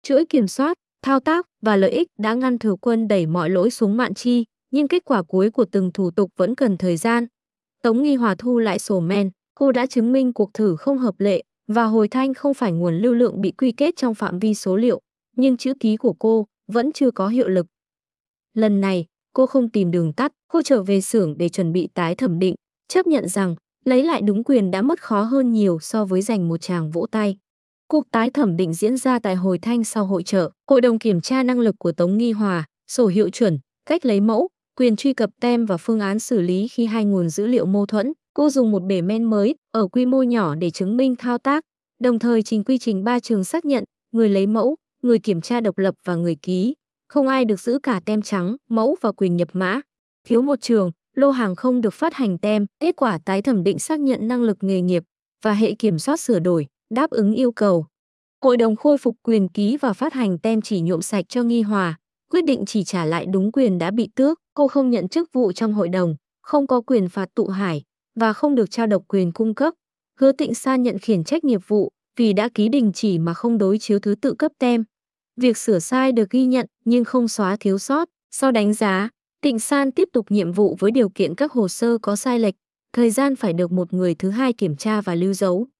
Chuỗi kiểm soát, thao tác và lợi ích đã ngăn Thừa Quân đẩy mọi lỗi xuống Mạn Chi, nhưng kết quả cuối của từng thủ tục vẫn cần thời gian. Tống Nghi Hòa thu lại sổ men, cô đã chứng minh cuộc thử không hợp lệ và Hồi Thanh không phải nguồn lưu lượng bị quy kết trong phạm vi số liệu, nhưng chữ ký của cô vẫn chưa có hiệu lực. Lần này, cô không tìm đường tắt, cô trở về xưởng để chuẩn bị tái thẩm định, chấp nhận rằng lấy lại đúng quyền đã mất khó hơn nhiều so với giành một tràng vỗ tay. Cuộc tái thẩm định diễn ra tại Hồi Thanh sau hội chợ. Hội đồng kiểm tra năng lực của Tống Nghi Hòa, sổ hiệu chuẩn, cách lấy mẫu, quyền truy cập tem và phương án xử lý khi hai nguồn dữ liệu mâu thuẫn. Cô dùng một bể men mới ở quy mô nhỏ để chứng minh thao tác, đồng thời trình quy trình 3 trường xác nhận, người lấy mẫu, người kiểm tra độc lập và người ký. Không ai được giữ cả tem trắng, mẫu và quyền nhập mã. Thiếu một trường, lô hàng không được phát hành tem. Kết quả tái thẩm định xác nhận năng lực nghề nghiệp và hệ kiểm soát sửa đổi, đáp ứng yêu cầu. Hội đồng khôi phục quyền ký và phát hành tem chỉ nhuộm sạch cho Nghi Hòa, quyết định chỉ trả lại đúng quyền đã bị tước. Cô không nhận chức vụ trong hội đồng, không có quyền phạt tụ hải và không được trao độc quyền cung cấp. Hứa Tịnh San nhận khiển trách nghiệp vụ vì đã ký đình chỉ mà không đối chiếu thứ tự cấp tem. Việc sửa sai được ghi nhận nhưng không xóa thiếu sót. Sau đánh giá, Tịnh San tiếp tục nhiệm vụ với điều kiện các hồ sơ có sai lệch, thời gian phải được một người thứ hai kiểm tra và lưu dấu.